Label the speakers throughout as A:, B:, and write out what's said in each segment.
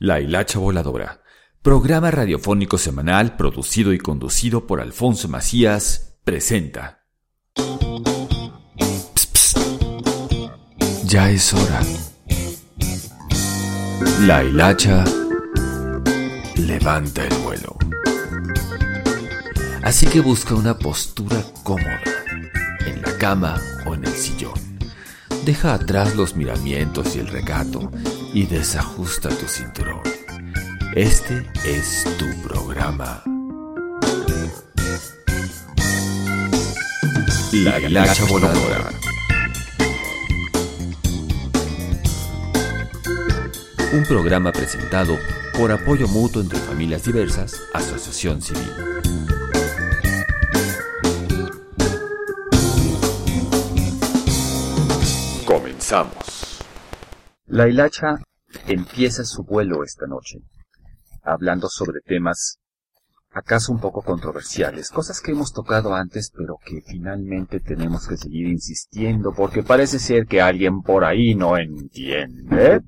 A: La Hilacha Voladora, programa radiofónico semanal producido y conducido por Alfonso Macías, presenta. Psst, psst. Ya es hora. La Hilacha levanta el vuelo. Así que busca una postura cómoda, en la cama o en el sillón. Deja atrás los miramientos y el recato y desajusta tu cinturón. Este es tu programa. La Hilacha Voladora. Un programa presentado por Apoyo Mutuo entre Familias Diversas, Asociación Civil. Comenzamos.
B: La Hilacha empieza su vuelo esta noche, hablando sobre temas acaso un poco controversiales, cosas que hemos tocado antes, pero que finalmente tenemos que seguir insistiendo, porque parece ser que alguien por ahí no entiende.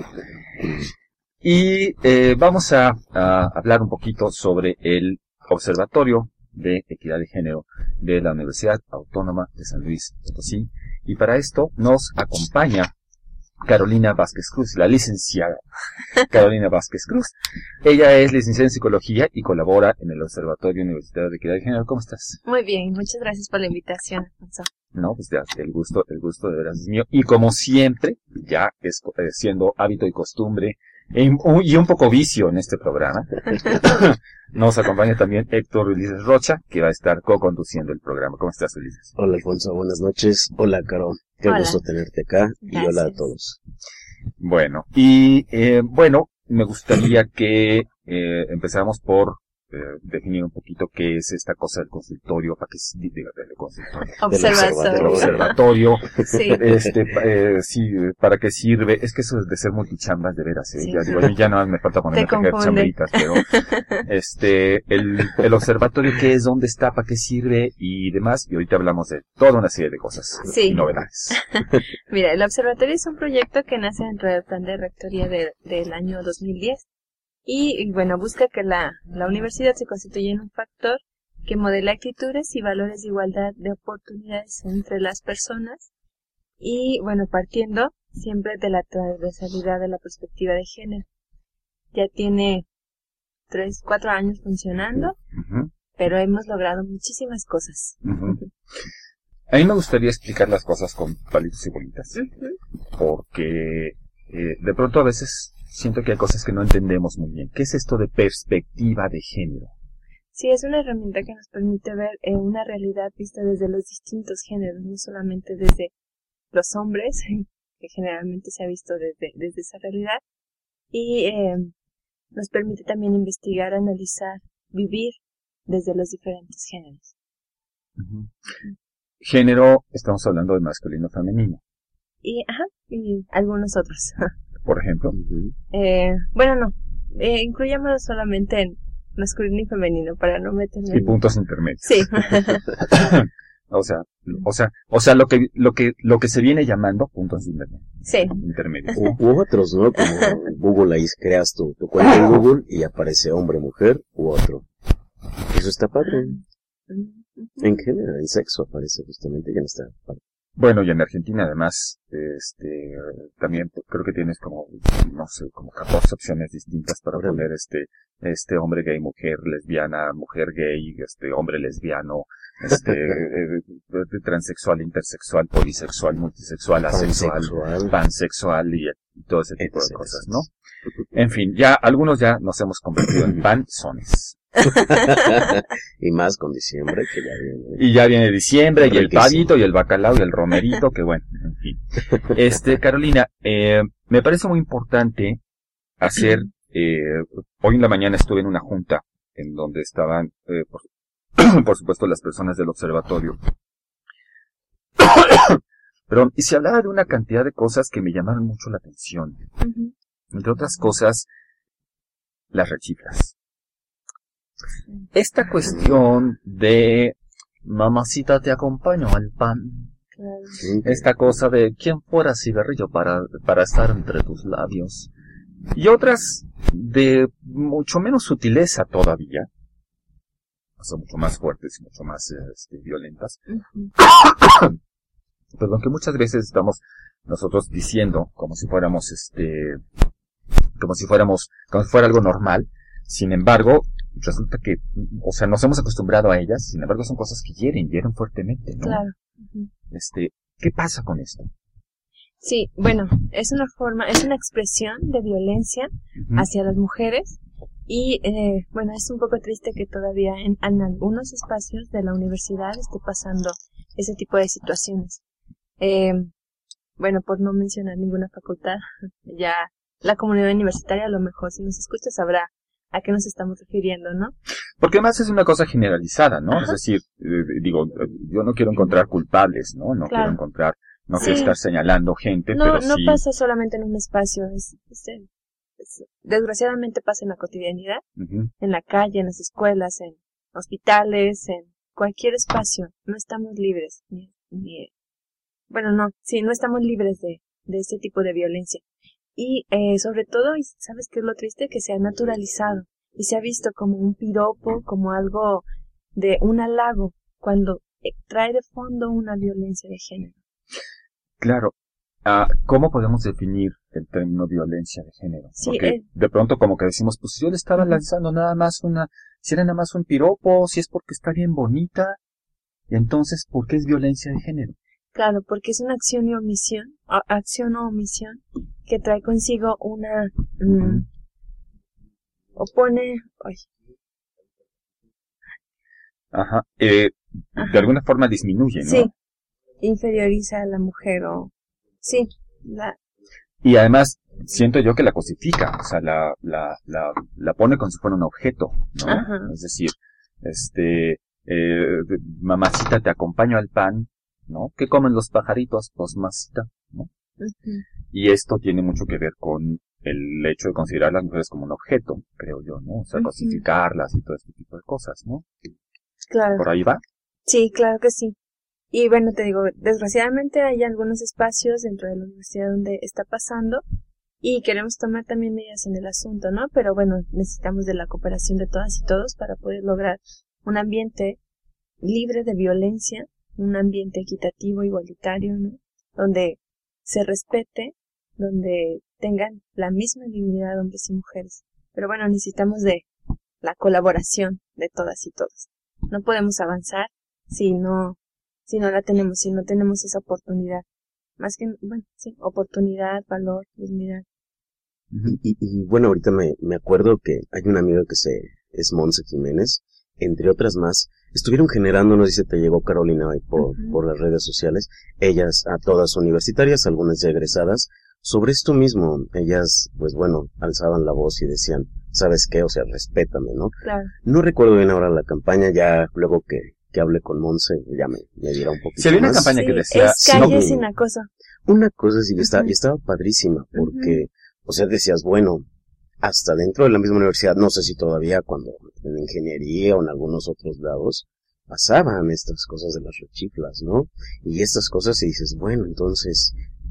B: Y vamos a hablar un poquito sobre el Observatorio de Equidad de Género de la Universidad Autónoma de San Luis Potosí. Y para esto nos acompaña Carolina Vázquez Cruz, la licenciada Carolina Vázquez Cruz. Ella es licenciada en Psicología y colabora en el Observatorio Universitario de Equidad de Género. ¿Cómo estás?
C: Muy bien, muchas gracias por la invitación, Alfonso.
B: No, pues ya, el gusto de veras es mío. Y como siempre, ya es siendo hábito y costumbre, y un poco vicio en este programa, nos acompaña también Héctor Ulises Rocha, que va a estar co-conduciendo el programa. ¿Cómo estás, Ulises?
D: Hola, Alfonso, buenas noches. Hola, Caro. Qué
C: Hola.
D: gusto tenerte acá.
C: Gracias.
D: Y hola a todos.
B: Bueno, y me gustaría que empezáramos por definir un poquito qué es esta cosa del consultorio, para qué del consultorio, del observatorio,
C: Sí.
B: Sí, para qué sirve. Es que eso de ser multichambas, de veras,
C: Sí.
B: ya digo, a mí ya no me falta ponerme a tejer
C: confunde.
B: chambritas, pero el observatorio, qué es, dónde está, para qué sirve y demás, y ahorita hablamos de toda una serie de cosas
C: Sí.
B: y novedades.
C: Mira, el observatorio es un proyecto que nace dentro del plan de rectoría del año 2010 y bueno, busca que la universidad se constituya en un factor que modela actitudes y valores de igualdad de oportunidades entre las personas y bueno, partiendo siempre de la transversalidad de la perspectiva de género. Ya tiene 4 años funcionando,
B: Ujú.
C: pero hemos logrado muchísimas cosas.
B: Ujú. A mí me gustaría explicar las cosas con palitos y bolitas, porque de pronto a veces siento que hay cosas que no entendemos muy bien. ¿Qué es esto de perspectiva de género?
C: Sí, es una herramienta que nos permite ver una realidad vista desde los distintos géneros, no solamente desde los hombres, que generalmente se ha visto desde esa realidad, y nos permite también investigar, analizar, vivir desde los diferentes géneros.
B: Ujú. Género, estamos hablando de masculino, femenino,
C: Y algunos otros.
B: por ejemplo.
D: Ujú.
C: Bueno, no, incluyámoslo solamente en masculino y femenino para no meterme
B: Y puntos intermedios.
C: Sí.
B: O sea, lo que se viene llamando puntos
C: Sí.
B: intermedios.
D: U otros, ¿no? Como Google, ahí creas tu cuenta en Google y aparece hombre, mujer u otro. Eso está padre. En género, en sexo aparece justamente, ya no está padre.
B: Bueno, y en Argentina además, también creo que tienes como, no sé, como 14 opciones distintas para poner hombre gay, mujer lesbiana, mujer gay, hombre lesbiano, transexual, intersexual, polisexual, multisexual, asexual, pansexual y todo ese tipo de cosas, ¿no? En fin, ya algunos ya nos hemos convertido en panzones.
D: Y más con diciembre, que ya viene.
B: Y ya viene diciembre, y el
D: Riquísimo.
B: pavito, y el bacalao, y el romerito, que bueno, en fin. Carolina, me parece muy importante hacer, hoy en la mañana estuve en una junta, en donde estaban, por supuesto, las personas del observatorio. Perdón, y se hablaba de una cantidad de cosas que me llamaron mucho la atención.
C: Ujú.
B: Entre otras cosas, las rechiflas. Esta cuestión de mamacita te acompaño al pan.
C: Claro.
B: Esta cosa de quién fuera cigarrillo para estar entre tus labios. Y otras de mucho menos sutileza todavía, o sea, mucho más fuertes y mucho más violentas, perdón, que muchas veces estamos nosotros diciendo como si fuera algo normal. Sin embargo, resulta que, o sea, nos hemos acostumbrado a ellas, sin embargo son cosas que hieren fuertemente, ¿no?
C: Claro.
B: ¿Qué pasa con esto?
C: Sí, bueno, es una expresión de violencia hacia las mujeres y, bueno, es un poco triste que todavía en algunos espacios de la universidad esté pasando ese tipo de situaciones. Bueno, por no mencionar ninguna facultad, ya la comunidad universitaria a lo mejor si nos escucha sabrá a qué nos estamos refiriendo, ¿no?
B: Porque además es una cosa generalizada, ¿no? Ajá. Es decir, yo no quiero encontrar culpables, ¿no? No quiero encontrar, no quiero estar señalando gente, pero sí.
C: No pasa solamente en un espacio, desgraciadamente pasa en la cotidianidad, en la calle, en las escuelas, en hospitales, en cualquier espacio. No estamos libres, no estamos libres de este tipo de violencia. Y sobre todo, ¿sabes qué es lo triste? Que se ha naturalizado y se ha visto como un piropo, como algo de un halago, cuando trae de fondo una violencia de género.
B: Claro. ¿Cómo podemos definir el término violencia de género?
C: Sí,
B: porque de pronto como que decimos, pues yo le estaba lanzando si era nada más un piropo, si es porque está bien bonita, y entonces, ¿por qué es violencia de género?
C: Claro, porque es una acción o omisión que trae consigo una
B: de alguna forma disminuye, ¿no?
C: Sí, inferioriza a la mujer
B: y además siento yo que la cosifica, o sea, la pone como si fuera un objeto, ¿no? Ajá. Es decir, mamacita, te acompaño al pan, ¿no? ¿Qué comen los pajaritos? Pues masita, ¿no? Y esto tiene mucho que ver con el hecho de considerar a las mujeres como un objeto, creo yo, ¿no? O sea, cosificarlas y todo este tipo de cosas, ¿no?
C: Claro.
B: ¿Por ahí va?
C: Sí, claro que sí. Y bueno, te digo, desgraciadamente hay algunos espacios dentro de la universidad donde está pasando y queremos tomar también medidas en el asunto, ¿no? Pero bueno, necesitamos de la cooperación de todas y todos para poder lograr un ambiente libre de violencia, un ambiente equitativo, igualitario, ¿no? Donde se respete, donde tengan la misma dignidad hombres y mujeres. Pero bueno, necesitamos de la colaboración de todas y todos. No podemos avanzar si no la tenemos, si no tenemos esa oportunidad. Más que, oportunidad, valor, dignidad.
D: Y bueno, ahorita me acuerdo que hay una amiga es Monse Jiménez, entre otras más, estuvieron generando, no sé si te llegó Carolina por las redes sociales, ellas a todas universitarias, algunas ya egresadas, sobre esto mismo, ellas, pues bueno, alzaban la voz y decían, ¿sabes qué? O sea, respétame, ¿no?
C: Claro.
D: No recuerdo bien ahora la campaña, ya luego que hablé con Monse, ya me dirá un poquito más.
B: Sí, había una campaña que decía...
C: Es calle sin acoso.
D: Una cosa sí, estaba padrísima, porque, o sea, decías, bueno, hasta dentro de la misma universidad, no sé si todavía cuando en ingeniería o en algunos otros lados, pasaban estas cosas de las rechiflas, ¿no? Y estas cosas y dices, bueno, entonces,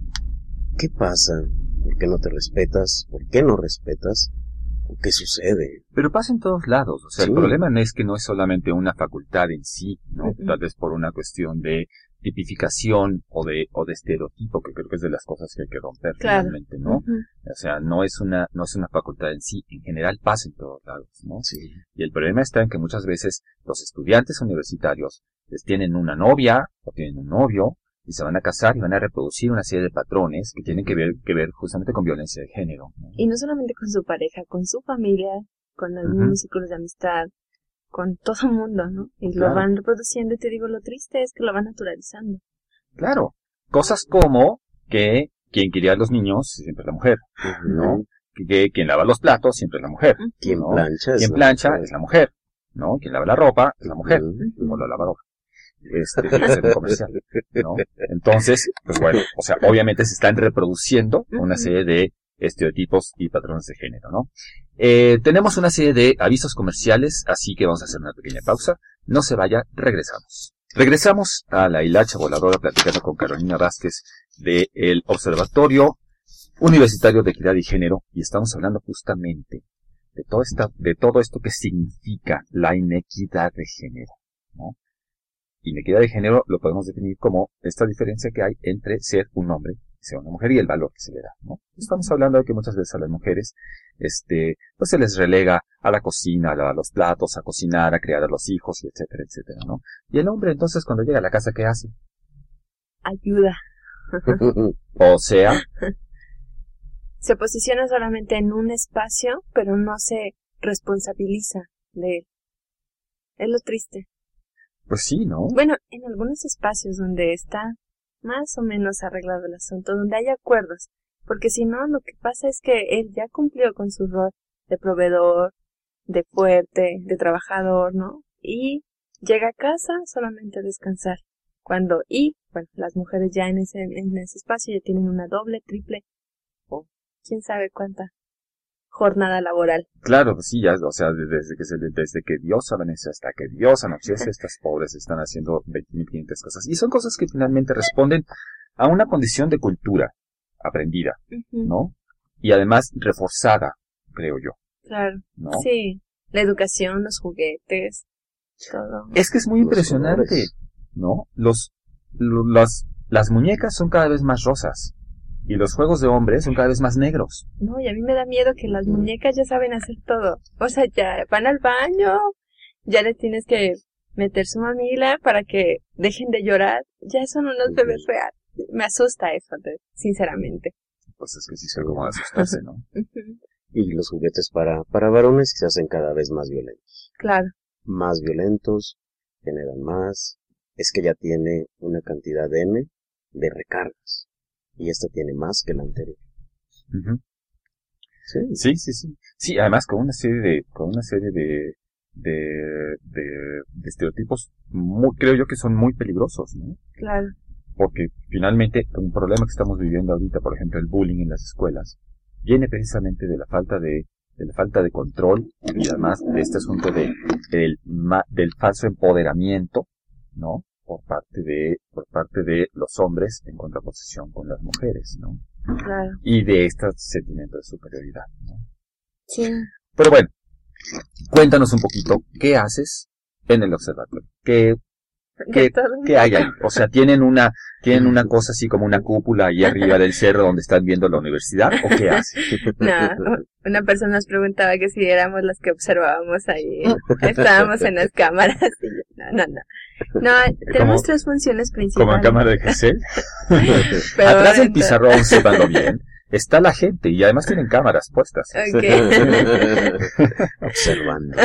D: ¿qué pasa? ¿Por qué no te respetas? ¿Por qué no respetas? ¿Qué sucede?
B: Pero pasa en todos lados, o sea, sí. El problema no es que no es solamente una facultad en sí, ¿no? Tal vez por una cuestión de tipificación o de estereotipo, que creo que es de las cosas que hay que romper finalmente, ¿no? O sea, no es una facultad en sí, en general pasa en todos lados, ¿no?
D: Sí.
B: Y el problema está en que muchas veces los estudiantes universitarios tienen una novia o tienen un novio y se van a casar y van a reproducir una serie de patrones que tienen que ver justamente con violencia de género, ¿no?
C: Y no solamente con su pareja, con su familia, con algunos círculos de amistad, con todo el mundo, ¿no? Y lo van reproduciendo y te digo, lo triste es que lo van naturalizando.
B: Claro. Cosas como que quien cría a los niños siempre es la mujer, ¿no? Que quien lava los platos siempre es la mujer.
D: Quien
B: ¿no?
D: plancha
B: es la mujer, ¿no? Quien lava la ropa es la mujer, o la lavadora. Es un comercial, ¿no? Entonces, pues bueno, o sea, obviamente se están reproduciendo una serie de estereotipos y patrones de género, ¿no? Tenemos una serie de avisos comerciales, así que vamos a hacer una pequeña pausa. No se vaya, regresamos. Regresamos a la hilacha voladora platicando con Carolina Vázquez del Observatorio Universitario de Equidad y Género y estamos hablando justamente de todo esto que significa la inequidad de género, ¿no? Inequidad de género lo podemos definir como esta diferencia que hay entre ser un hombre y ser una mujer y el valor que se le da, ¿no? Estamos hablando de que muchas veces a las mujeres, pues se les relega a la cocina, a los platos, a cocinar, a criar a los hijos, y etcétera, etcétera, ¿no? Y el hombre entonces cuando llega a la casa, ¿qué hace?
C: Ayuda.
B: O sea,
C: Se posiciona solamente en un espacio, pero no se responsabiliza de él. Es lo triste.
B: pues sí, ¿no?
C: Bueno, en algunos espacios donde está más o menos arreglado el asunto, donde hay acuerdos, porque si no, lo que pasa es que él ya cumplió con su rol de proveedor, de fuerte, de trabajador, ¿no? Y llega a casa solamente a descansar. Bueno, las mujeres ya en ese espacio ya tienen una doble, triple, o quién sabe cuánta jornada laboral.
B: Claro, pues sí, ya, o sea, desde que Dios amanece hasta que Dios anochece, estas pobres están haciendo 20.500 cosas. Y son cosas que finalmente responden a una condición de cultura aprendida, ¿no? Y además reforzada, creo yo.
C: Claro,
B: ¿no?
C: sí. La educación, los juguetes, todo.
B: Es que es muy impresionante, ¿no? Las muñecas son cada vez más rosas. Y los juegos de hombres son cada vez más negros.
C: No, y a mí me da miedo que las muñecas ya saben hacer todo. O sea, ya van al baño, ya les tienes que meter su mamila para que dejen de llorar. Ya son unos bebés reales. Me asusta eso, sinceramente.
B: Pues es que sí se como asustarse, ¿no?
D: Y los juguetes para varones se hacen cada vez más violentos.
C: Claro.
D: Más violentos, generan más. Es que ya tiene una cantidad N de recargas. Y esta tiene más que la anterior.
B: Sí. Sí, además con una serie de estereotipos creo yo que son muy peligrosos, ¿no?
C: Claro.
B: Porque finalmente un problema que estamos viviendo ahorita, por ejemplo, el bullying en las escuelas, viene precisamente de la falta de control y además de este asunto del falso empoderamiento, ¿no? Por parte de los hombres en contraposición con las mujeres, ¿no?
C: Claro.
B: Y de este sentimiento de superioridad, ¿no?
C: Sí.
B: Pero bueno, cuéntanos un poquito, ¿qué haces en el observatorio? ¿Qué hay ahí? O sea, ¿tienen una cosa así como una cúpula ahí arriba del cerro donde están viendo la universidad? ¿O qué hacen?
C: No, una persona nos preguntaba que si éramos las que observábamos ahí. Estábamos en las cámaras. Y no. No, tenemos tres funciones principales.
B: Como en cámara de Gesell.
C: Pero
B: atrás del pizarrón, observando bien, está la gente y además tienen cámaras puestas.
C: Okay.
D: Observando.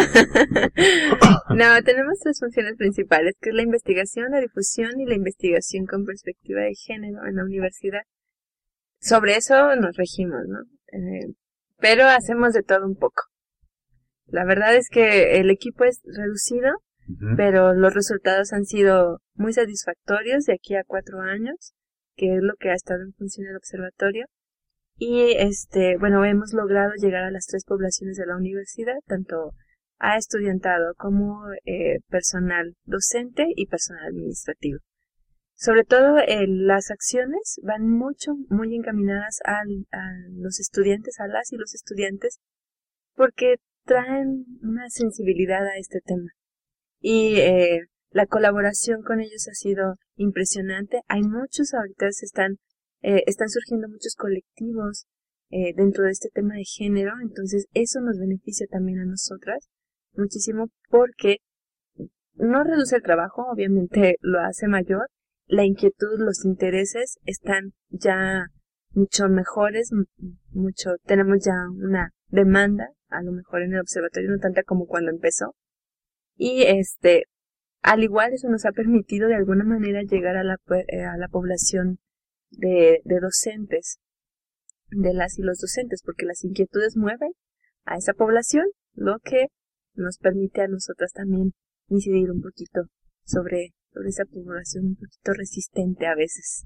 C: No, tenemos tres funciones principales, que es la investigación, la difusión y la investigación con perspectiva de género en la universidad. Sobre eso nos regimos, ¿no? Pero hacemos de todo un poco. La verdad es que el equipo es reducido, pero los resultados han sido muy satisfactorios de aquí a 4 años, que es lo que ha estado en función del observatorio. Y hemos logrado llegar a las 3 poblaciones de la universidad, tanto a estudiantado como personal docente y personal administrativo. Sobre todo las acciones van muy encaminadas a los estudiantes, a las y los estudiantes, porque traen una sensibilidad a este tema. Y la colaboración con ellos ha sido impresionante. Hay muchos, ahorita están surgiendo muchos colectivos dentro de este tema de género, entonces eso nos beneficia también a nosotras muchísimo porque no reduce el trabajo, obviamente lo hace mayor, la inquietud, los intereses están ya mucho mejores, tenemos ya una demanda, a lo mejor en el observatorio no tanta como cuando empezó, y al igual eso nos ha permitido de alguna manera llegar a la población de docentes, de las y los docentes, porque las inquietudes mueven a esa población, lo que nos permite a nosotras también incidir un poquito sobre esa población un poquito resistente a veces.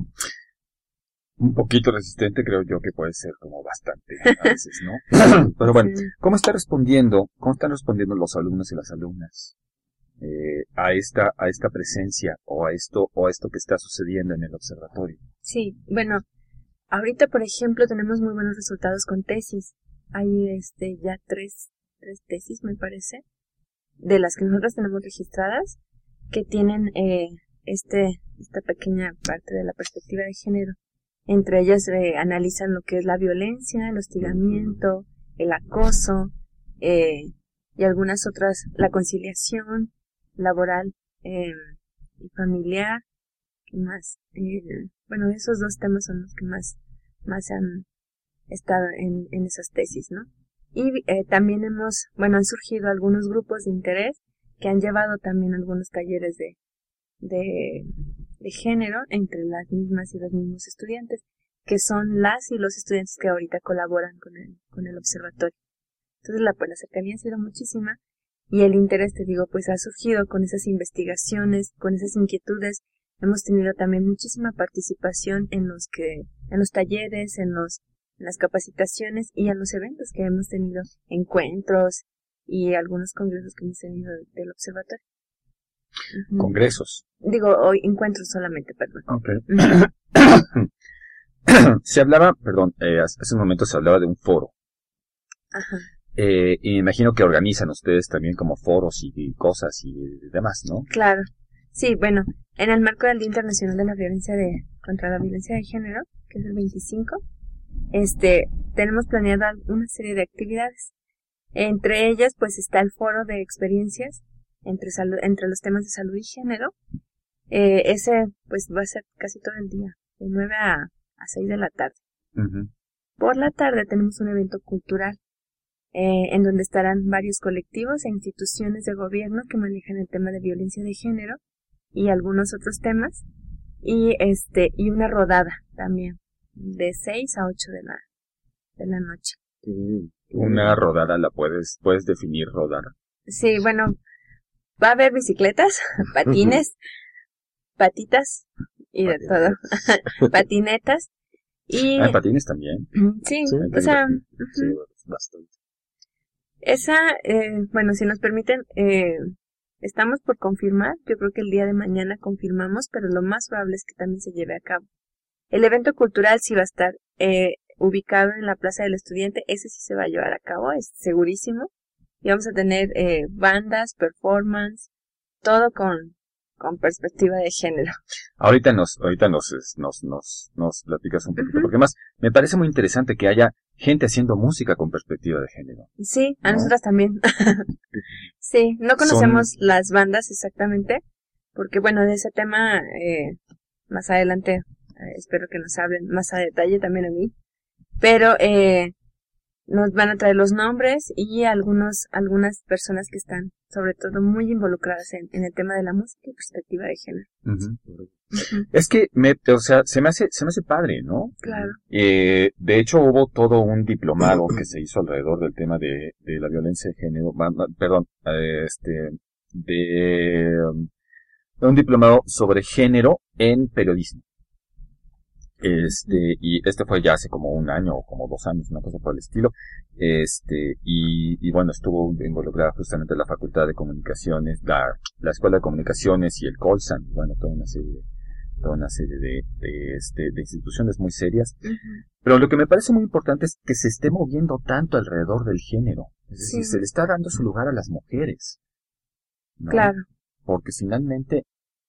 B: Un poquito resistente creo yo que puede ser como bastante a veces, ¿no? Pero bueno, sí. ¿Cómo están respondiendo los alumnos y las alumnas a esta presencia o a esto que está sucediendo en el observatorio?
C: Sí, bueno, ahorita por ejemplo tenemos muy buenos resultados con tesis. Hay ya 3 tesis, me parece, de las que nosotros tenemos registradas, que tienen esta pequeña parte de la perspectiva de género. Entre ellas analizan lo que es la violencia, el hostigamiento, el acoso, y algunas otras, la conciliación laboral y familiar. ¿Qué más? Bueno, esos dos temas son los que más han estado en esas tesis, ¿no? Y también han surgido algunos grupos de interés que han llevado también algunos talleres de género entre las mismas y los mismos estudiantes, que son las y los estudiantes que ahorita colaboran con el observatorio. Entonces la cercanía ha sido muchísima y el interés, te digo, pues ha surgido con esas investigaciones, con esas inquietudes. Hemos tenido también muchísima participación en los talleres, en las capacitaciones y en los eventos que hemos tenido, encuentros y algunos congresos que hemos tenido del observatorio.
B: Congresos.
C: Digo, hoy encuentros solamente, perdón.
B: Okay. Se hablaba, hace un momento se hablaba de un foro.
C: Ajá.
B: Y me imagino que organizan ustedes también como foros y cosas y demás, ¿no?
C: Claro. Sí, bueno, en el marco del Día Internacional de la Violencia contra la Violencia de Género, que es el 25, tenemos planeada una serie de actividades. Entre ellas, pues, está el foro de experiencias entre los temas de salud y género. Ese, pues, va a ser casi todo el día, de 9 a 6 de la tarde.
B: Uh-huh.
C: Por la tarde tenemos un evento cultural, en donde estarán varios colectivos e instituciones de gobierno que manejan el tema de violencia de género y algunos otros temas, y una rodada también, de 6 a 8 de la noche.
B: Una rodada, puedes definir rodar.
C: Sí, bueno, va a haber bicicletas, patines, patitas y de todo. Patinetas. Y
B: ¿Hay patines también?
C: Sí,
D: Sí,
C: o sea,
D: Sí, bastante.
C: esa, bueno, si nos permiten, estamos por confirmar. Yo creo que el día de mañana confirmamos, pero lo más probable es que también se lleve a cabo. El evento cultural sí va a estar ubicado en la Plaza del Estudiante. Ese sí se va a llevar a cabo, es segurísimo. Y vamos a tener bandas, performance, todo con perspectiva de género.
B: Ahorita nos platicas un poquito, porque más me parece muy interesante que haya gente haciendo música con perspectiva de género.
C: Sí, a
B: ¿no?
C: nosotras también. Sí, no conocemos las bandas exactamente, porque bueno, de ese tema más adelante espero que nos hablen más a detalle también a mí, pero nos van a traer los nombres y algunas personas que están sobre todo muy involucradas en el tema de la música y perspectiva de género.
B: Uh-huh. Es que se me hace padre, ¿no?
C: Claro.
B: De hecho hubo todo un diplomado que se hizo alrededor del tema de la violencia de género, un diplomado sobre género en periodismo. Y fue ya hace como un año o como 2 años, una cosa por el estilo. Y bueno, estuvo involucrada justamente la Facultad de Comunicaciones, la Escuela de Comunicaciones y el Colsan, bueno, toda una serie de instituciones muy serias. Uh-huh. Pero lo que me parece muy importante es que se esté moviendo tanto alrededor del género. Es decir, se le está dando su lugar a las mujeres, ¿no? Claro. Porque finalmente,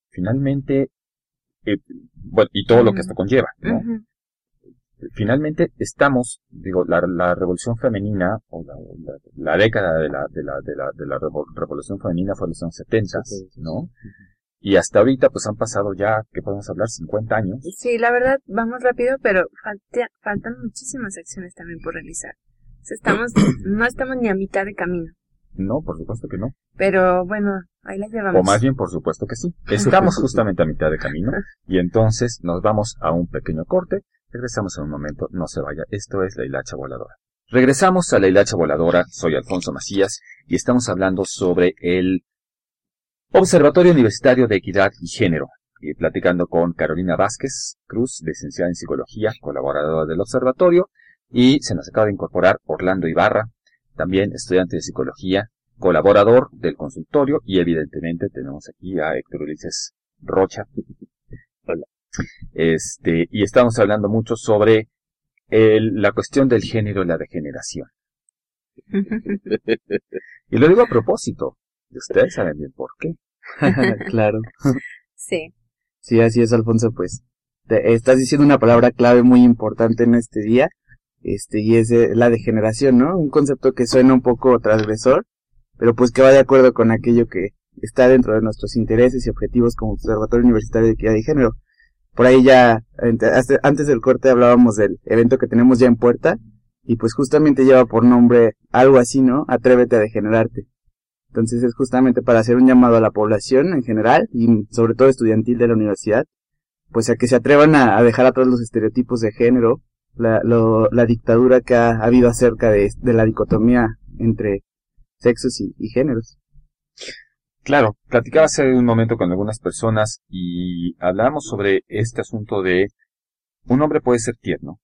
B: bueno, y todo lo que esto conlleva, ¿no? Uh-huh. Finalmente estamos, la revolución femenina, o la década de la revolución femenina fue en los años 70, ¿no? Uh-huh. Y hasta ahorita pues han pasado ya, ¿qué podemos hablar? 50 años.
C: Sí, la verdad, vamos rápido, pero faltan muchísimas acciones también por realizar. O sea, no estamos ni a mitad de camino.
B: No, por supuesto que no.
C: Pero bueno, ahí la llevamos.
B: O más bien, por supuesto que sí. Estamos justamente a mitad de camino y entonces nos vamos a un pequeño corte. Regresamos en un momento, no se vaya. Esto es La Hilacha Voladora. Regresamos a La Hilacha Voladora. Soy Alfonso Macías y estamos hablando sobre el Observatorio Universitario de Equidad y Género. Y platicando con Carolina Vázquez Cruz, licenciada en Psicología, colaboradora del observatorio. Y se nos acaba de incorporar Orlando Ibarra, también estudiante de Psicología, colaborador del consultorio, y evidentemente tenemos aquí a Héctor Ulises Rocha. Hola. Y estamos hablando mucho sobre la cuestión del género y la degeneración. Y lo digo a propósito. Y ustedes saben bien por qué.
E: Claro.
C: Sí.
E: Sí, así es, Alfonso, pues estás diciendo una palabra clave muy importante en este día, y es la degeneración, ¿no? Un concepto que suena un poco transgresor, pero pues que va de acuerdo con aquello que está dentro de nuestros intereses y objetivos como Observatorio Universitario de Equidad y Género. Por ahí ya, antes del corte hablábamos del evento que tenemos ya en puerta, y pues justamente lleva por nombre algo así, ¿no? Atrévete a degenerarte. Entonces es justamente para hacer un llamado a la población en general, y sobre todo estudiantil de la universidad, pues a que se atrevan a dejar atrás los estereotipos de género, la dictadura que ha habido acerca de la dicotomía entre sexos y géneros.
B: Claro, platicaba hace un momento con algunas personas y hablábamos sobre este asunto de un hombre puede ser tierno.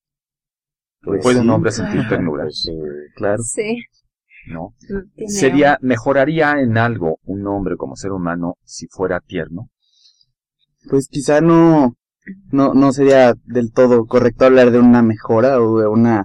D: Pues
B: ¿Puede un
D: sí.
B: hombre sentir ternura?
D: Pues sí.
E: Claro.
C: Sí.
B: ¿No?
C: Tiene
B: ¿Mejoraría en algo un hombre como ser humano si fuera tierno?
E: Pues quizá no sería del todo correcto hablar de una mejora o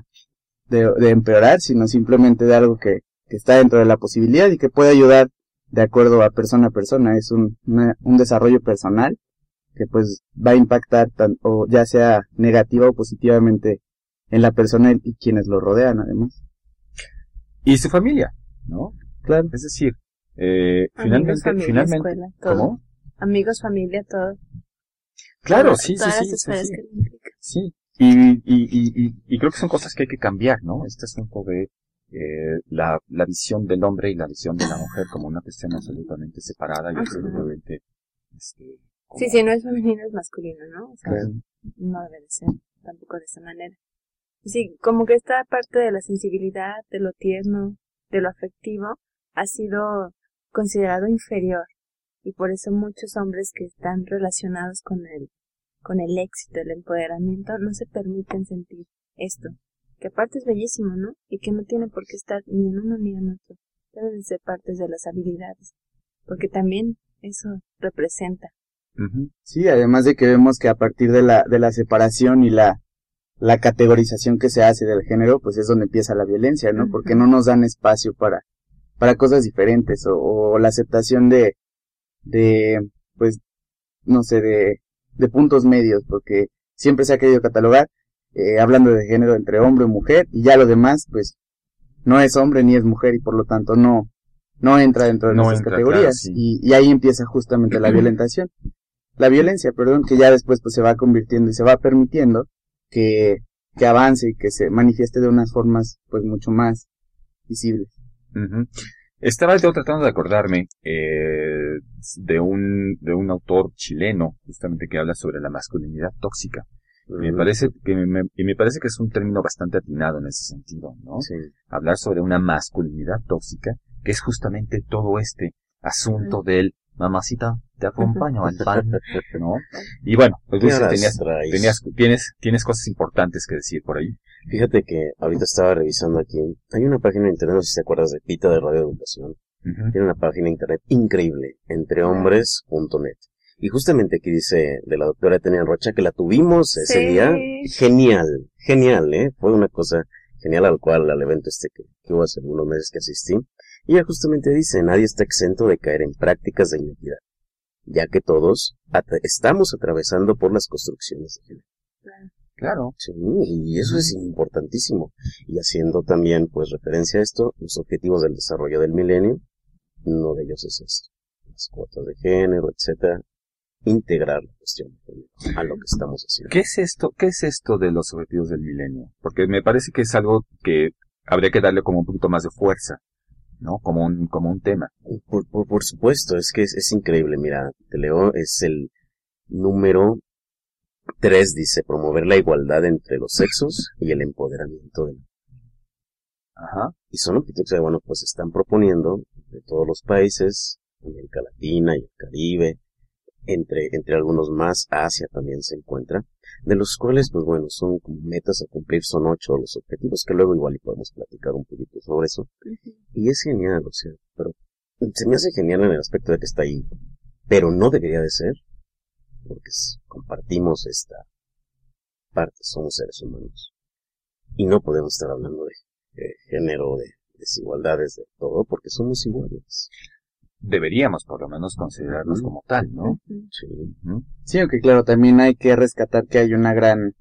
E: de empeorar, sino simplemente de algo que está dentro de la posibilidad y que puede ayudar de acuerdo a persona. Es un desarrollo personal que pues va a impactar o ya sea negativa o positivamente en la persona y quienes lo rodean además.
B: Y su familia, ¿no?
E: Claro.
B: Es decir,
C: amigos, familia, escuela, todo.
B: ¿cómo?
C: Amigos, familia, todo.
B: Claro, sí.
C: Todas las esferas que lo implican.
B: Sí, y creo que son cosas que hay que cambiar, ¿no? Este asunto de la visión del hombre y la visión de la mujer como una cuestión absolutamente separada y absolutamente...
C: Sí, no es femenino, es masculino, ¿no? O sea,
B: Claro.
C: no debe de ser tampoco de esa manera. Sí, como que esta parte de la sensibilidad, de lo tierno, de lo afectivo, ha sido considerado inferior. Y por eso muchos hombres que están relacionados con el éxito, el empoderamiento, no se permiten sentir esto. Que aparte es bellísimo, ¿no? Y que no tiene por qué estar ni en uno ni en otro. Deben ser partes de las habilidades. Porque también eso representa.
B: Uh-huh.
E: Sí, además de que vemos que a partir de la separación y la categorización que se hace del género, pues es donde empieza la violencia, ¿no? Porque no nos dan espacio para cosas diferentes o la aceptación de pues, no sé, de puntos medios, porque siempre se ha querido catalogar, hablando de género entre hombre y mujer, y ya lo demás, pues, no es hombre ni es mujer y por lo tanto no entra dentro de nuestras categorías,
B: claro, sí.
E: y ahí empieza justamente la violencia, que ya después pues se va convirtiendo y se va permitiendo que avance y que se manifieste de unas formas pues mucho más visibles.
B: Uh-huh. Estaba yo tratando de acordarme de un autor chileno justamente que habla sobre la masculinidad tóxica. Me parece que es un término bastante atinado en ese sentido, ¿no?
D: Sí.
B: Hablar sobre una masculinidad tóxica, que es justamente todo este asunto del mamacita, te acompaño al pan, ¿no? Y bueno, pues tienes cosas importantes que decir por ahí.
D: Fíjate que ahorita estaba revisando aquí. Hay una página de internet, no sé si te acuerdas de Pita de Radio Educación.
B: Uh-huh.
D: Tiene una página de internet increíble, entrehombres.net. Y justamente aquí dice de la doctora Tenia Rocha que la tuvimos ese día. Genial, fue una cosa genial al evento que hubo hace unos meses que asistí. Y ella justamente dice, nadie está exento de caer en prácticas de iniquidad, ya que todos estamos atravesando por las construcciones de género.
B: Claro.
D: Sí, y eso es importantísimo. Y haciendo también, pues, referencia a esto, los objetivos del desarrollo del milenio, uno de ellos es esto, las cuotas de género, etcétera, integrar la cuestión a lo que estamos haciendo.
B: ¿Qué es esto de los objetivos del milenio? Porque me parece que es algo que habría que darle como un poquito más de fuerza, ¿no? Como un tema.
D: Por supuesto, es que es increíble. Mira, te leo, es el número 3, dice, promover la igualdad entre los sexos y el empoderamiento de la mujer.
B: Ajá.
D: Y son objetivos que, bueno, pues están proponiendo de todos los países, América Latina y el Caribe, entre algunos más, Asia también se encuentra, de los cuales, pues bueno, son como metas a cumplir, son 8 los objetivos, que luego igual y podemos platicar un poquito sobre eso. Uh-huh. Y es genial, o sea, pero se me hace genial en el aspecto de que está ahí, pero no debería de ser, porque compartimos esta parte, somos seres humanos, y no podemos estar hablando género, de desigualdades, de todo, porque somos iguales.
B: Deberíamos por lo menos considerarnos como tal, ¿no?
D: Sí.
E: Sí, aunque claro, también hay que rescatar que hay una gran,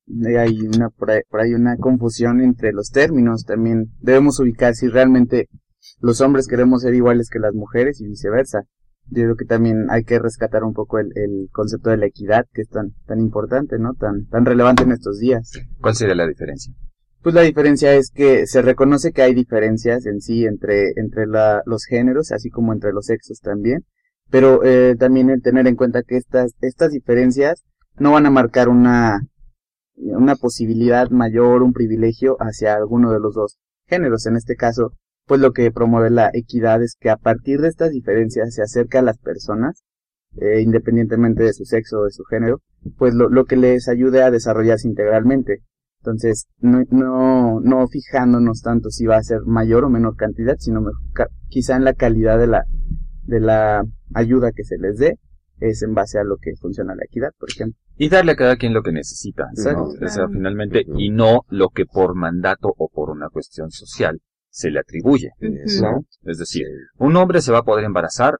E: por ahí una confusión entre los términos. También debemos ubicar si realmente los hombres queremos ser iguales que las mujeres y viceversa. Yo creo que también hay que rescatar un poco el concepto de la equidad, que es tan importante, ¿no? Tan relevante en estos días.
B: ¿Cuál sería la diferencia?
E: Pues la diferencia es que se reconoce que hay diferencias en sí entre los géneros, así como entre los sexos también, pero también el tener en cuenta que estas diferencias no van a marcar una posibilidad mayor, un privilegio hacia alguno de los dos géneros. En este caso, pues lo que promueve la equidad es que a partir de estas diferencias se acerca a las personas, independientemente de su sexo o de su género, pues lo que les ayude a desarrollarse integralmente. Entonces, no fijándonos tanto si va a ser mayor o menor cantidad, sino quizá en la calidad de la ayuda que se les dé, es en base a lo que funciona la equidad, por ejemplo.
B: Y darle a cada quien lo que necesita, ¿no?
E: Exacto.
B: O sea, finalmente, y no lo que por mandato o por una cuestión social se le atribuye, ¿no? Es decir, ¿un hombre se va a poder embarazar?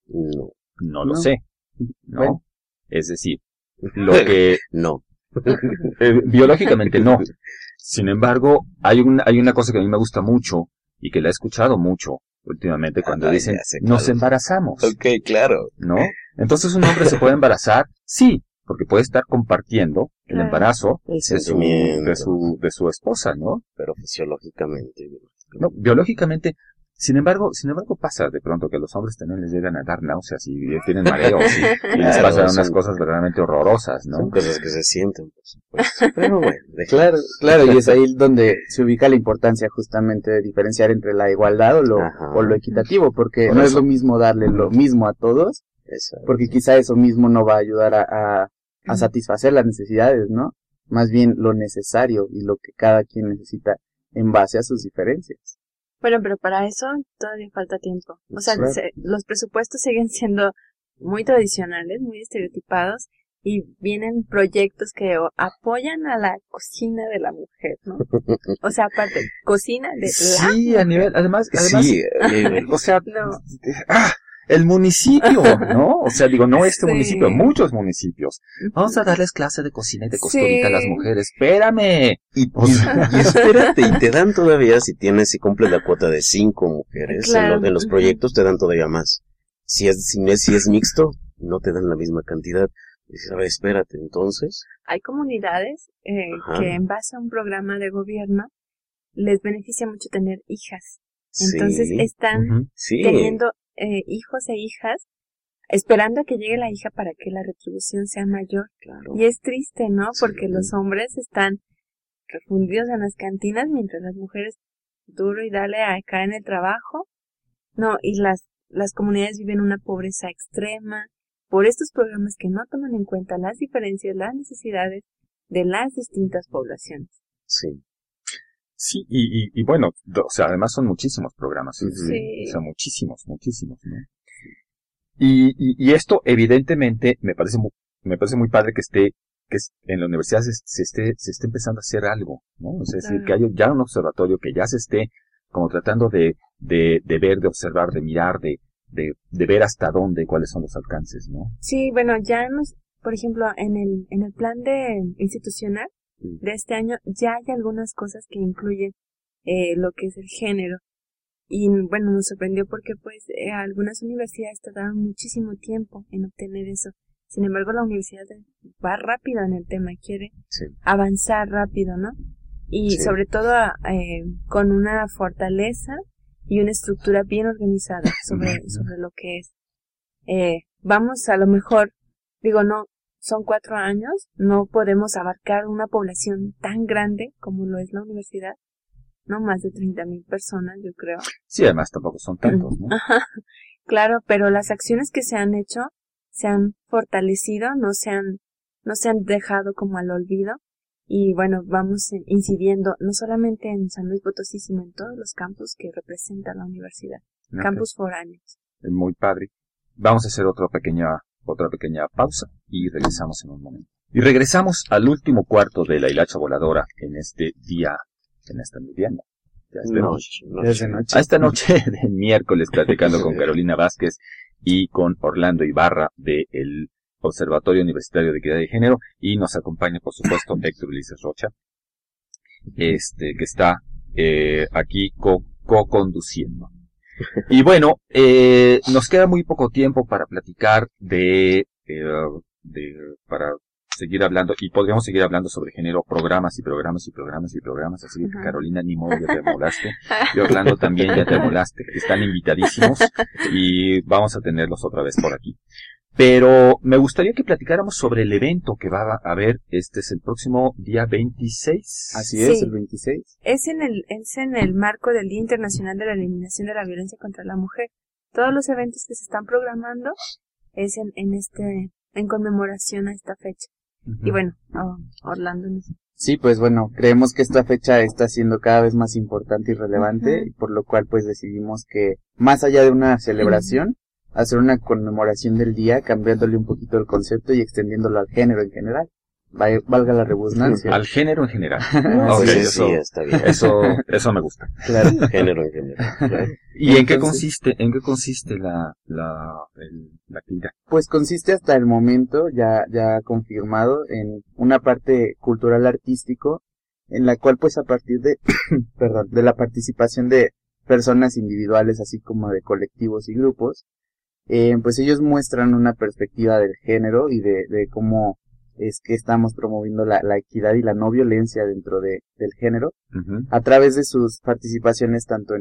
B: No lo sé, ¿no?
E: Bueno.
B: Es decir, lo que...
D: No.
B: biológicamente no. Sin embargo, hay una cosa que a mí me gusta mucho y que la he escuchado mucho últimamente cuando dicen, nos embarazamos.
D: Ok, claro.
B: ¿No? Entonces, ¿un hombre se puede embarazar? Sí, porque puede estar compartiendo el embarazo
D: El
B: de
D: sentimiento.
B: su esposa, ¿no?
D: Pero fisiológicamente.
B: No, biológicamente, sin embargo pasa de pronto que a los hombres también les llegan a dar náuseas y tienen mareos y les
D: Claro,
B: pasan unas
D: son-
B: cosas verdaderamente horrorosas, ¿no?
D: Son cosas que se sienten, por supuesto. Pero bueno,
E: Claro, y es ahí donde se ubica la importancia justamente de diferenciar entre la igualdad
D: Ajá.
E: o lo equitativo, porque
D: Por
E: no es
D: eso.
E: lo mismo darle lo mismo a todos,
D: Exacto.
E: porque quizá eso mismo no va a ayudar a satisfacer las necesidades, ¿no? Más bien lo necesario y lo que cada quien necesita en base a sus diferencias.
C: Bueno, pero para eso todavía falta tiempo. O sea,
E: Claro.
C: los presupuestos siguen siendo muy tradicionales, muy estereotipados, y vienen proyectos que apoyan a la cocina de la mujer, ¿no? O sea, aparte, cocina de la
B: Sí, a nivel, además,
D: Sí,
B: o sea,
C: No.
B: el municipio, ¿no? O sea, digo, no este
C: Sí.
B: municipio, muchos municipios. Vamos a darles clase de cocina y de costurita a las mujeres. Espérame.
D: y espérate, y te dan todavía, si cumples la cuota de 5 mujeres,
C: Claro.
D: en los proyectos te dan todavía más. Si es mixto, no te dan la misma cantidad. Dices, a ver, espérate, entonces.
C: Hay comunidades
D: Ajá.
C: que en base a un programa de gobierno les beneficia mucho tener hijas.
D: Sí,
C: Entonces están
B: Ujú.
D: sí,
C: teniendo hijos e hijas, esperando a que llegue la hija para que la retribución sea mayor.
D: claro.
C: Y es triste, ¿no? Porque
D: Sí.
C: los hombres están refundidos en las cantinas mientras las mujeres duro y dale acá en el trabajo. No, y las comunidades viven una pobreza extrema por estos programas que no toman en cuenta las diferencias, las necesidades de las distintas poblaciones.
D: Sí.
B: Sí, y bueno, o sea, además son muchísimos programas.
C: Sí.
B: O sea, muchísimos, ¿no? Y esto, evidentemente, me parece muy padre que en la universidad se esté empezando a hacer algo, ¿no? O sea, es decir, que haya ya un observatorio que ya se esté como tratando de ver, de observar, de mirar, de ver hasta dónde, cuáles son los alcances, ¿no?
C: Sí, bueno, ya por ejemplo, en el plan de institucional de este año ya hay algunas cosas que incluyen lo que es el género. Y bueno, nos sorprendió porque pues algunas universidades tardaron muchísimo tiempo en obtener eso. Sin embargo, la universidad va rápido en el tema, quiere
D: Sí.
C: avanzar rápido, ¿no? Y
D: Sí.
C: sobre todo con una fortaleza y una estructura bien organizada sobre lo que es. Vamos a lo mejor, digo, no, son 4 años, no podemos abarcar una población tan grande como lo es la universidad, no más de 30,000 personas, yo creo.
B: Sí, además tampoco son tantos, ¿no?
C: Ajá, claro, pero las acciones que se han hecho se han fortalecido, no se han dejado como al olvido. Y bueno, vamos incidiendo no solamente en San Luis Potosí, sino en todos los campus que representa la universidad, campus foráneos.
B: Muy padre. Vamos a hacer otra pequeña pausa y regresamos en un momento. Y regresamos al último cuarto de la hilacha voladora en este día, en esta mediana Ya es
E: Desde noche.
B: A esta noche de miércoles, platicando con Carolina Vázquez y con Orlando Ibarra del Observatorio Universitario de Equidad de Género, y nos acompaña, por supuesto, Héctor Ulises Rocha, que está aquí co-conduciendo. Y bueno, nos queda muy poco tiempo para platicar para seguir hablando, y podríamos seguir hablando sobre género, programas, así que Carolina, ni modo, ya te molaste, y Orlando también ya te molaste, están invitadísimos, y vamos a tenerlos otra vez por aquí. Pero me gustaría que platicáramos sobre el evento que va a haber, es el próximo día 26.
E: Así es,
C: Sí.
E: el 26.
C: Es en el marco del Día Internacional de la Eliminación de la Violencia contra la Mujer. Todos los eventos que se están programando es en conmemoración a esta fecha. Y bueno, Orlando.
E: Sí, pues bueno, creemos que esta fecha está siendo cada vez más importante y relevante, y por lo cual pues decidimos que, más allá de una celebración, hacer una conmemoración del día, cambiándole un poquito el concepto y extendiéndolo al género en general. Valga la redundancia.
B: Al género en general.
D: Ok,
B: Sí,
D: sí, está bien.
B: Eso me gusta.
E: Claro.
D: Género en general. Claro.
B: ¿Y en qué
E: Entonces-
B: consiste la actividad?
E: Pues consiste hasta el momento, ya confirmado, en una parte cultural artístico, en la cual pues a partir de, de la participación de personas individuales, así como de colectivos y grupos, pues ellos muestran una perspectiva del género y de cómo es que estamos promoviendo la equidad y la no violencia dentro del género,
B: Ujú.
E: a través de sus participaciones tanto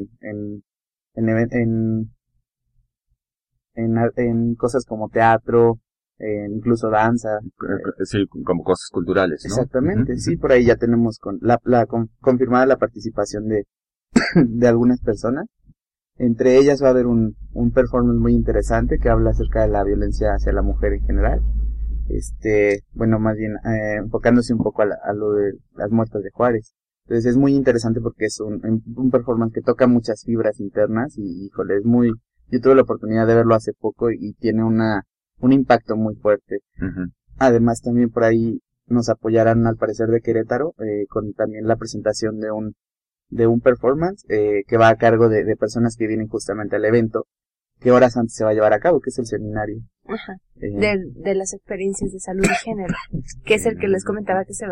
E: en cosas como teatro, incluso danza.
B: Sí, como cosas culturales, ¿no?
E: Exactamente,
B: Ujú.
E: sí, por ahí ya tenemos confirmada la participación de, de algunas personas. Entre ellas va a haber un performance muy interesante que habla acerca de la violencia hacia la mujer en general. Bueno, más bien enfocándose un poco a lo de las muertes de Juárez. Entonces es muy interesante porque es un performance que toca muchas fibras internas y, híjole, yo tuve la oportunidad de verlo hace poco y tiene un impacto muy fuerte.
B: Ujú.
E: Además también por ahí nos apoyarán al parecer de Querétaro, con también la presentación de un performance, que va a cargo de personas que vienen justamente al evento, que horas antes se va a llevar a cabo, que es el seminario.
C: Ajá.
E: Eh,
C: De las experiencias de salud y género, que es el que les comentaba que se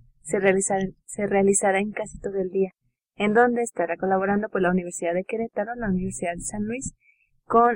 C: realizará en casi todo el día, en donde estará colaborando pues la Universidad de Querétaro, la Universidad de San Luis, con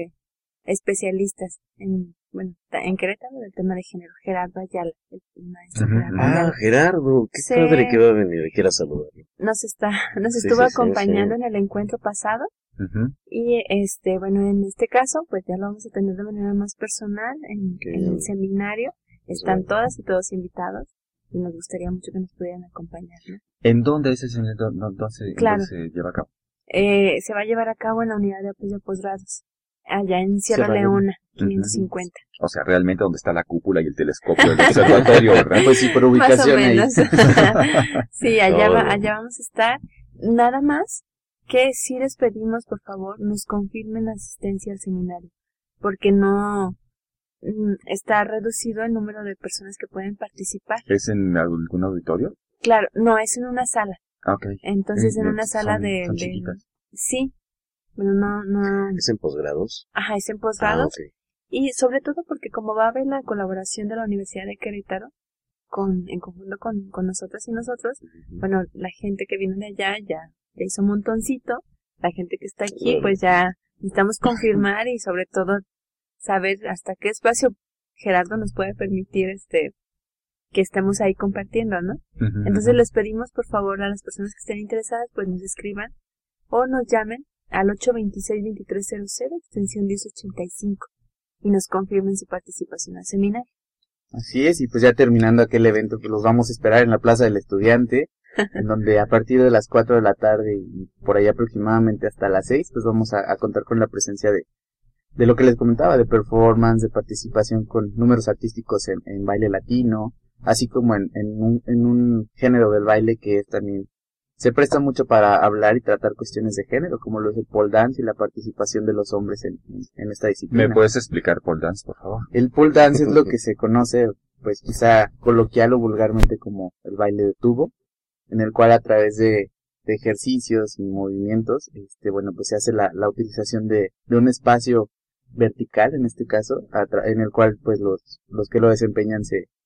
C: especialistas en Querétaro del tema de género. Gerardo Ayala, el maestro
B: Ujú.
C: Gerardo Ayala.
D: Gerardo, qué
C: Sí.
D: padre que va a venir. Quiero saludarlo.
C: Nos
D: Sí,
C: estuvo
D: sí, sí,
C: acompañando
D: sí.
C: en el encuentro pasado.
B: Ujú.
C: Y bueno, en este caso, pues ya lo vamos a tener de manera más personal en
D: bien.
C: el seminario.
D: Pues
C: Están
D: bueno.
C: todas y todos invitados y nos gustaría mucho que nos pudieran acompañar, ¿no?
B: ¿En dónde es el seminario? ¿Dónde
C: Claro.
B: se lleva a cabo?
C: Se va a llevar a cabo en la unidad de apoyo a posgrados, allá en Sierra
E: Sierra
C: Leona,
B: Ujú.
C: 550.
B: O sea, realmente donde está la cúpula y el telescopio del observatorio, ¿verdad?
E: pues sí, por
C: Más o
E: ubicación ahí.
C: menos. Sí, allá
D: Todo.
C: allá vamos a estar. Nada más que sí les pedimos, por favor, nos confirmen la asistencia al seminario, porque no está reducido el número de personas que pueden participar.
B: ¿Es en algún auditorio?
C: Claro, no, es en una sala.
B: Ah, ok.
C: Entonces, en una sala
B: son chiquitas.
C: Sí, bueno, no,
D: ¿Es en posgrados?
C: ajá, es en
D: Ah,
C: posgrados.
D: ok.
C: Y sobre todo porque como va a haber la colaboración de la Universidad de Querétaro, en conjunto con nosotras y nosotros, bueno, la gente que viene de allá ya hizo un montoncito, la gente que está aquí,
D: Claro.
C: pues ya necesitamos confirmar y sobre todo saber hasta qué espacio Gerardo nos puede permitir que estemos ahí compartiendo, ¿no?
B: Ujú,
C: Entonces
B: ujú.
C: les pedimos por favor a las personas que estén interesadas, pues nos escriban o nos llamen al 826-2300, extensión 1085, y nos confirmen su participación al seminario.
E: Así es, y pues ya terminando aquel evento, pues los vamos a esperar en la Plaza del Estudiante, en donde a partir de las 4 de la tarde y por ahí aproximadamente hasta las 6, pues vamos a contar con la presencia de lo que les comentaba, de performance, de participación con números artísticos en baile latino, así como en un género del baile que es también se presta mucho para hablar y tratar cuestiones de género, como lo es el pole dance y la participación de los hombres en esta disciplina.
B: ¿Me puedes explicar pole dance, por favor?
E: El pole dance es lo que se conoce, pues quizá coloquial o vulgarmente como el baile de tubo, en el cual a través de ejercicios y movimientos, bueno, pues se hace la utilización de un espacio vertical, en este caso, en el cual pues los que lo desempeñan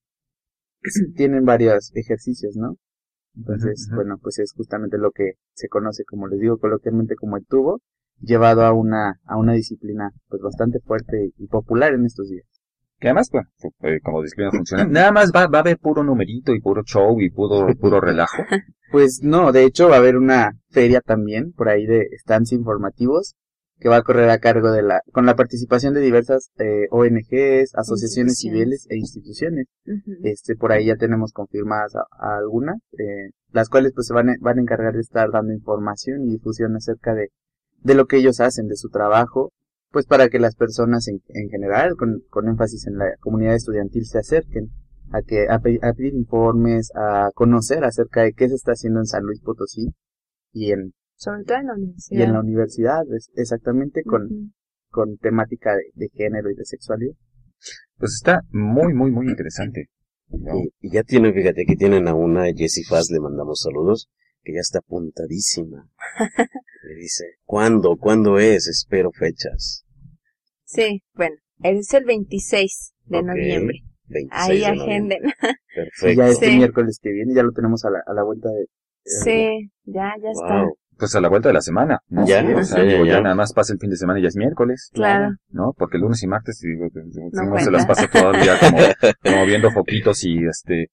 E: tienen varios ejercicios, ¿no? Entonces, bueno, pues es justamente lo que se conoce, como les digo coloquialmente, como el tubo, llevado a una disciplina pues bastante fuerte y popular en estos días.
B: Que además, bueno, como disciplina funciona, nada más va a haber puro numerito y puro show y puro relajo.
E: Pues no, de hecho va a haber una feria también, por ahí de stands informativos, que va a correr a cargo con la participación de diversas ONGs, asociaciones civiles e instituciones. Por ahí ya tenemos confirmadas a algunas, las cuales pues se van a encargar de estar dando información y difusión acerca de lo que ellos hacen, de su trabajo, pues para que las personas en general, con énfasis en la comunidad estudiantil, se acerquen a pedir informes, a conocer acerca de qué se está haciendo en San Luis Potosí
C: sobre todo en la universidad.
E: Y en la universidad, exactamente, con temática de género y de sexualidad.
B: Pues está muy, muy, muy interesante, ¿no?
D: Y ya tienen, fíjate, que tienen a una Jessie Faz, le mandamos saludos, que ya está apuntadísima. Le dice, ¿cuándo es? Espero fechas.
C: Sí, bueno, es el 26 de noviembre.
D: 26
C: ahí
D: de
C: agenden.
D: Perfecto.
E: Y ya miércoles que viene, ya lo tenemos a la vuelta de...
C: Sí, ya está.
B: Pues a la vuelta de la semana, ¿no?
D: Ya,
B: sí, o sea, ya nada más pasa el fin de semana y ya es miércoles.
C: Claro.
B: ¿No? Porque el lunes y martes uno se
C: cuenta.
B: las pasa todo el día como viendo foquitos y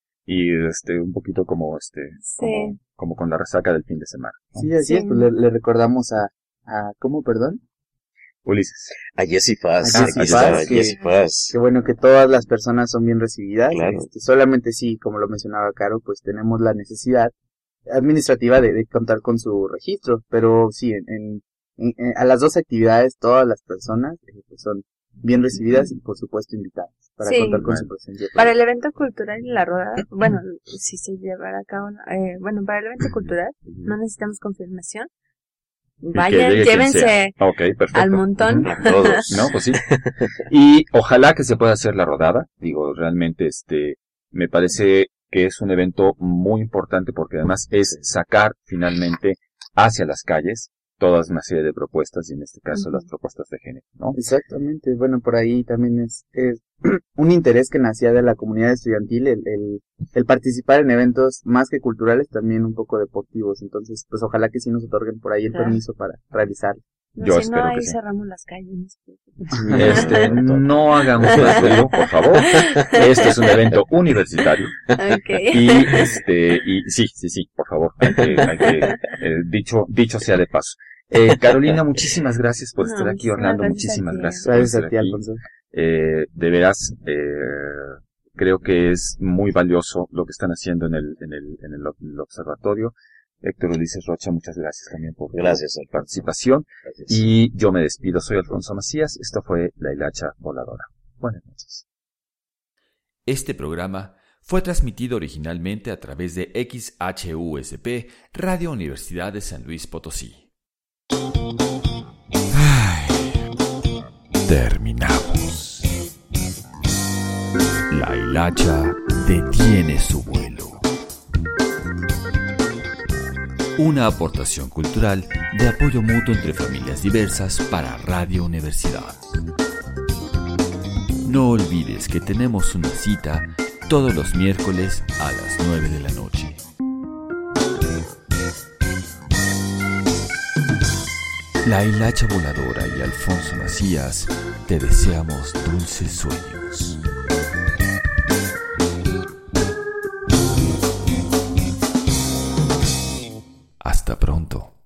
B: un poquito como con la resaca del fin de semana, ¿no?
E: Sí, así es, pues le recordamos a ¿cómo, perdón?
B: Ulises.
D: A Jessie Faz.
E: A
D: Aquí está Jessie Faz.
E: Que bueno que todas las personas son bien recibidas.
D: Claro.
E: Solamente sí, como lo mencionaba Caro, pues tenemos la necesidad administrativa de contar con su registro, pero sí, a las dos actividades todas las personas pues son bien recibidas y por supuesto invitadas para contar con su presencia.
C: Para el evento cultural y la rodada, bueno, si se llevará a cabo, para el evento cultural no necesitamos confirmación. Vayan, llévense al montón.
B: A todos. No, pues sí. Y ojalá que se pueda hacer la rodada. Digo, realmente me parece que es un evento muy importante porque además es sacar finalmente hacia las calles toda una serie de propuestas y en este caso las propuestas de género, ¿no?
E: Exactamente. Bueno, por ahí también es un interés que nacía de la comunidad estudiantil el participar en eventos más que culturales, también un poco deportivos. Entonces, pues ojalá que sí nos otorguen por ahí el permiso para realizarlo.
B: Yo
C: si
B: espero
C: no, ahí
B: que sí.
C: cerramos las calles.
B: No hagamos más ruido, por favor. Este es un evento universitario.
C: Okay.
B: Y sí, por favor. Dicho sea de paso. Carolina, muchísimas gracias por estar aquí. Orlando, muchísimas gracias por
E: Gracias
B: estar
E: a ti,
B: aquí.
E: Alfonso.
B: De veras, creo que es muy valioso lo que están haciendo en el observatorio. Héctor Ulises Rocha, muchas gracias también por tu participación.
D: Gracias.
B: Y yo me despido, soy Alfonso Macías. Esto fue La Hilacha Voladora. Buenas noches.
A: Este programa fue transmitido originalmente a través de XHUSP, Radio Universidad de San Luis Potosí. Terminamos. La hilacha detiene su vuelo. Una aportación cultural de apoyo mutuo entre familias diversas para Radio Universidad. No olvides que tenemos una cita todos los miércoles a las 9 de la noche. La hilacha voladora y Alfonso Macías te deseamos dulces sueños. Hasta pronto.